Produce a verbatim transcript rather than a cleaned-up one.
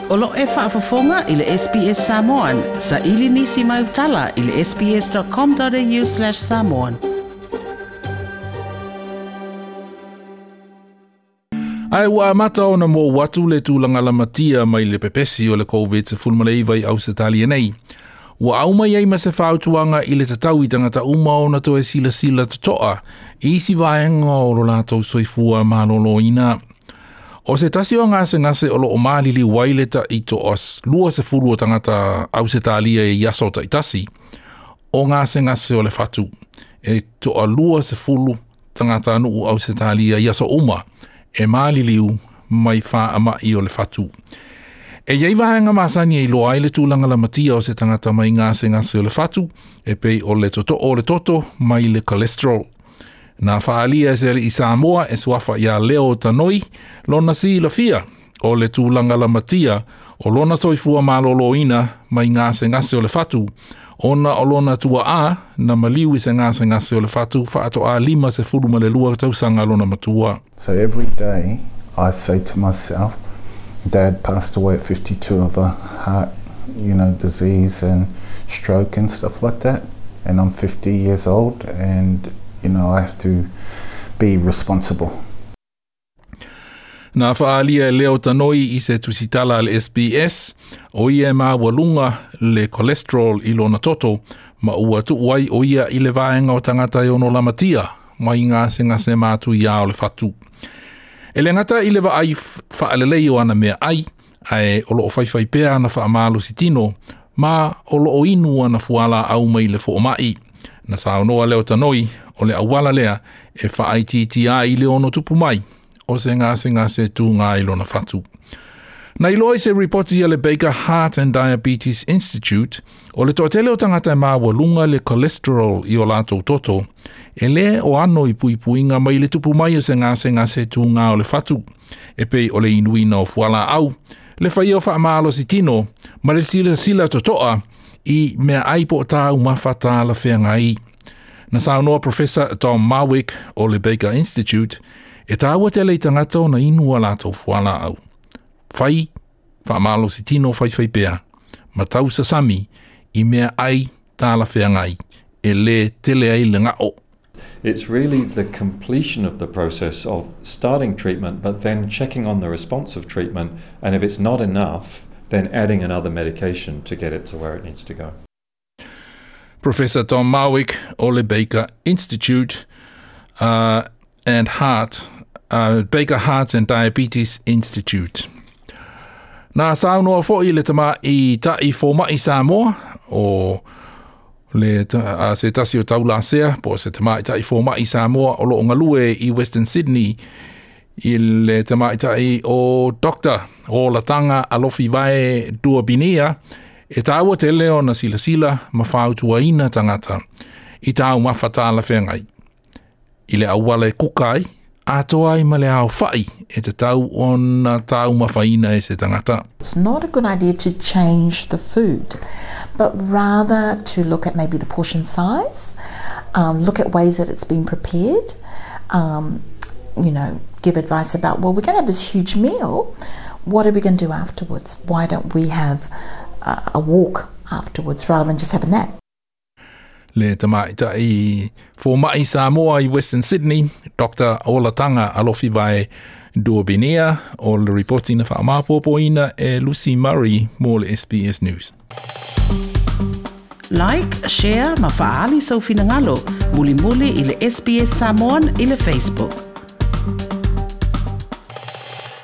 Olo e whaafafonga i le S B S Samoan. Sa ili nisi mai utala i le sbs.com.au slash Samoan. Ai ua mata ona mo watu le tūlanga lamatia mai le pepesi o le COVID se fulmalei au se tali nei. Ua au mai ei ma se whautuanga i le tatau i tangata uma o na to e sila sila tutoa. Isi vaenga o lo lātou soifua malolo ina. O se tasi o ngase ngase o lo o malili waileta i to os lua se fulu o tangata au se talia e yaso ta itasi. O ngase ngase o le fatu. E to a lua se fulu tangata anu au se talia yaso uma. E maliliu mai wha ama i o le fatu. E iei vahenga masani e loa le tūlanga la matia o se tangata mai ngase ngase o le fatu, e pei o le toto o le toto mai le cholesterol. Nā whaalia e se i Samoa e suafa ia leo tanoi, lona si la fia o le tūlanga la matia o lona soifua maloloina mai ngase ngase o le fatu, ona o lona tua a na maliu i se ngase ngase o le fatu, whaato a lima se furu ma le lua tausanga lona matua. So every day I say to myself, Dad passed away at fifty-two of a heart, you know, disease and stroke and stuff like that. And I'm fifty years old and, you know, I have to be responsible. Nā whaalia leo tanoi i se tusitala le S B S, o ia mā walunga le cholesterol i lona toto, ma ua tuuai o ia i le vaenga o tangata i ono lamatia, mai ngā se ngase mātu ia o le fatu. E le ngata i le wa ai whaalelei o ana mea ai, ai o loo whaiwhai pēr na whaamalo si tino, ma o loo inu ana fuala au mai le whaomai. Na saunoa leo tanoi, o le awala lea, e whaai titia i le ono tupu mai, o se ngase ngase tū ngā ilona fatu. Na iloi se reporti a le Baker Heart and Diabetes Institute, o le toatele o tangata e mā walunga le cholesterol i o lātou toto, e le o ano i pui puinga mai le tupu mai o se ngase ngase tū ngā o le fatu, e pei o le inuina o fuala au, le whai o whaamalo si tino, ma le sila sila totoa i mea aipo o tā umawhata la whea ngai. Na saunoa Professor Tom Marwick o le Baker Institute, e tāua te lei tangata o na inua lātou fuala au. Whai, whaamalo si tino whai whai pēr, ma tau sasami i mea ai tāla whea ngai, e le tele ai le ngao. It's really the completion of the process of starting treatment, but then checking on the response of treatment, and if it's not enough, then adding another medication to get it to where it needs to go. Professor Tom Marwick o le Baker Institute uh, and Heart, uh, Baker Heart and Diabetes Institute. Nā saunoa fo'i le tama i tai fōma i Samoa, o le uh, se tasi o taula sea, po se tama i tai fōma i Samoa o lo ngalue i Western Sydney, i le tama i tai o Doctor o la tanga alofi vai Duobinia, e tāua te leo na sila sila ma whautua ina tangata, i tāu mawhatala whengai. I le awale kukai, atoa i male au whai e te tau o na tau mawhaina e se tangata. It's not a good idea to change the food, but rather to look at maybe the portion size, um, look at ways that it's been prepared, um, you know, give advice about, well, we're going to have this huge meal, what are we going to do afterwards? Why don't we have uh, a walk afterwards rather than just have a nap? Le tamaita i fōmai Samoa i Western Sydney, Doctor Olatanga alofi vai Duobinia o le reporti na whaamapopoina e Lucy Murray mo le S B S News. Like, share, ma faali sau finangalo, muli muli i le S B S Samoan i le Facebook.